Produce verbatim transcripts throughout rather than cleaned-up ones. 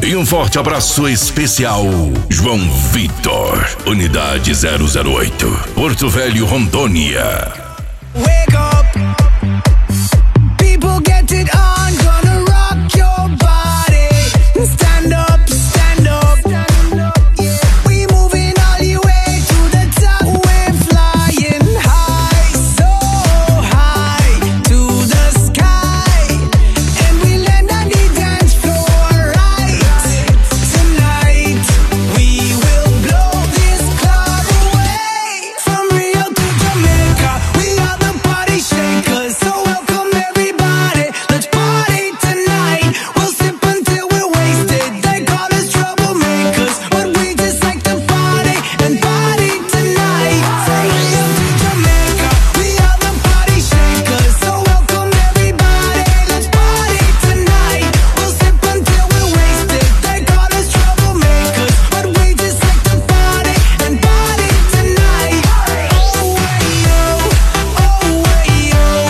E um forte abraço especial, João Vitor, Unidade zero zero oito, Porto Velho, Rondônia. Wake up, people get it on, gonna rock your body. Stand up, stand up, yeah. We moving all the way to the top. We're flying high, so high to the sky, and we land on the dance floor right tonight. We will blow this club away. From Rio to Jamaica, we are the party shakers. So welcome everybody, let's party tonight. We'll sip until we're wasted. They call us troublemakers, but we just like to party and party tonight. From Rio to Jamaica, we are the party shakers. So welcome everybody, let's party tonight. We'll sip until we're wasted. They call us troublemakers, but we just like to party and party tonight. Oh way yo, oh way yo, oh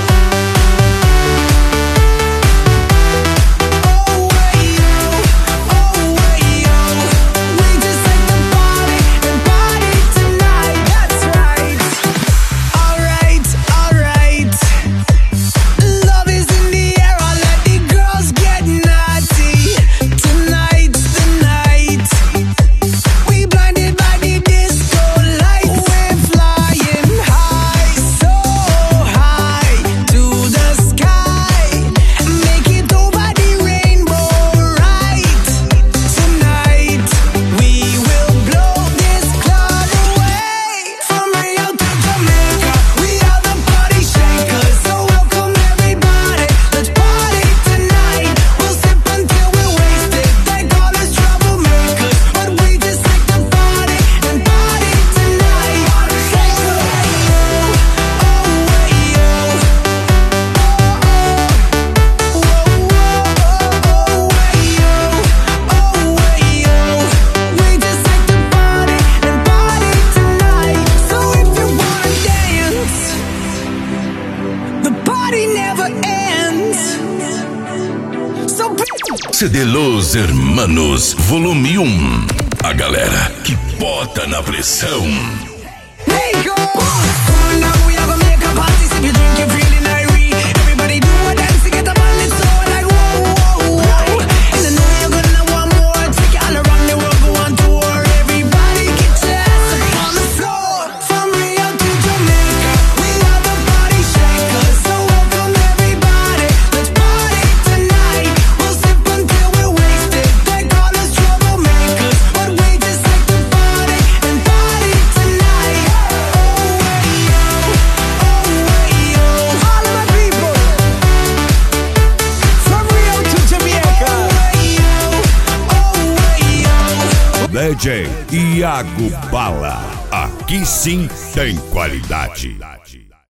way yo, oh way yo. We just like to party and party tonight. That's right. All right, all right. Love is in the air. I'll let the girls get naughty. Tonight's the night. We blinded by the disco lights. We're flying high, so high to the sky. Make it over the rainbow right tonight. We will blow this club away. From Rio to Jamaica, we are the party shakers. So welcome everybody, let's party tonight. We'll sip until we're wasted. They call us troublemakers, but we just like to party and party tonight. Say oh way yo, oh way yo, oh oh, whoa whoa, oh way yo, oh way yo. We just like to party and party tonight. So if you wanna dance, the party never ends. So C D Los Hermanos, volume um. A galera que bota na pressão. Hey go! Come on now, we are gonna make a party. Sip your drink, you're feeling irate. Everybody do a dance to get up on this floor like whoa, whoa, whoa. And I know you're gonna want more. Take it all around the world, go on tour. Everybody get your ass up on the floor. From Rio to Jamaica, we are the party shakers. So welcome everybody, let's party tonight. We'll sip until we're wasted. They call us troublemakers, but we just like to party and party tonight. Oh way yo, oh way yo. All of my people, from Rio to Jamaica. Oh way yo, oh way yo. D J Iago Bala. Aqui sim tem qualidade.